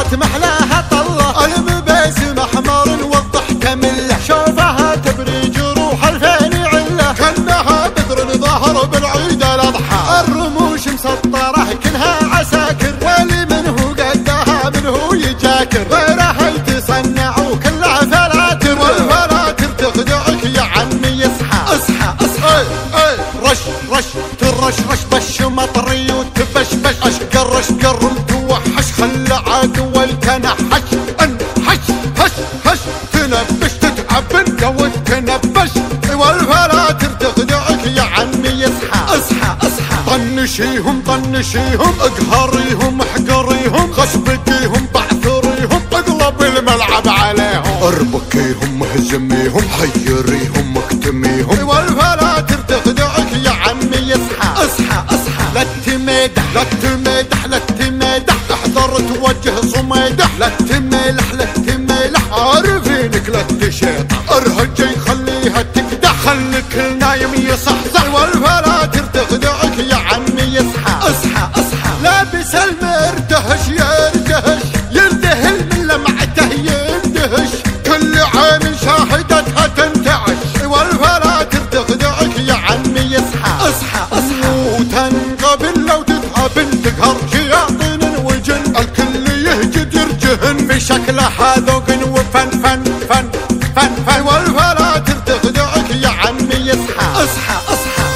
قبلت محلاها طله، المباسم احمر والضحكه مله، شوفها تبري جروح الفين عله، كانها بدر ظهر بالعيد الاضحى، الرموش مسطره كلها عساكر، واللي منه قدها منه يجاكر، غيرها يتصنعوا كلها فلاتر، والفلاتر تخدعك يا عمي اصحى اصحى اصحى. رش رش ترش رش بش مطري وتبشبش، اشقر اشقر متوحش خل عدو التنحش، انحش هش هش تنبش تتعب انت وتنبش، والفلاتر تخدعك يا عمي اصحى اصحى اصحى. طنشيهم طنشيهم اقهريهم احقريهم، خشبكيهم بعثريهم اقلب الملعب عليهم، اربكيهم اهزميهم حيريهم اكتميهم، والفلاتر تخدعك يا عمي اصحى اصحى اصحى. لا تمدح لا تمدح لا تمدح، احذر توجه صميدح، لا تملح لا تملح عارفينك لا تشيطح، ارهجي خليها تكدح، خليك النايم يصحصح، والفلاتر تخدعك يا عمي اصحى اصحى اصحى. لابس المرتهش يرتهش يلتهل من لمعته يندهش، كل عين شاهدتها تنتعش، والفلاتر تخدعك يا عمي اصحى اصحى اصحى. وتنقبل لو تتهب تقهر شياطين وجن، الكل يهجد يرجهن بشكل حاذق وفن فن فن فن فن، والفلاتر تخدعك يا عمي اصحى اصحى اصحى.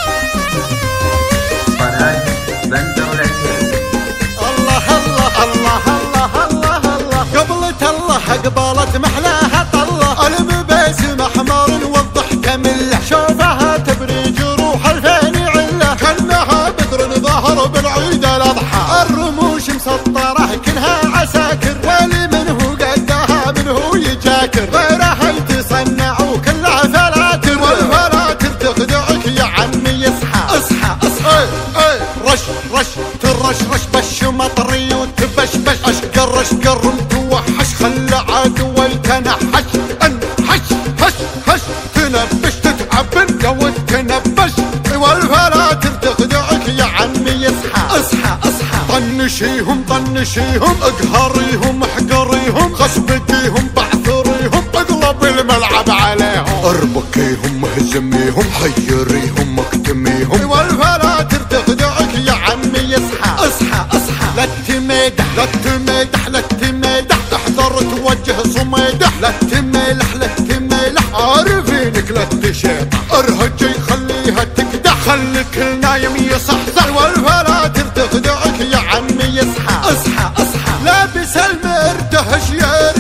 الله الله الله الله الله الله، قبلت الله قبلت محلاها طله، المباسم احمر والضحكه مله، شوفها تبري جروح الفين عله، كانها بدر ظهر بالعيد الاضحى، الرموش مسطره كلها عساكر، واللي منه قدها منه يجاكر، غيرها يتصنعوا كلها فلاتر، والفلاتر تخدعك يا عمي اصحى اصحى اصحى. رش رش ترش رش بش مطري وتبشبش، اشقر اشقر متوحش خل عدو التنحش، انحش هش هش تنبش تتعب انت وتنبش، والفلاتر تخدعك يا عمي اصحى اصحى اصحى. طنشيهم طنشيهم اقهريهم احقريهم، خشبكيهم بعثريهم اقلب الملعب عليهم، اربكيهم اهزميهم حيريهم اكتميهم، والفلاتر تخدعك يا عمي اصحى اصحى اصحى. لا تمدح لا تمدح لا تمدح، احذر توجه صميدح، لا تملح لا تملح عارفينك لا تشيطح، ارهجي خليها تكدح، خليك النايم يصحصح، والفلاتر تخدعك يا عمي اصحى اصحى اصحى. لابس المرتهش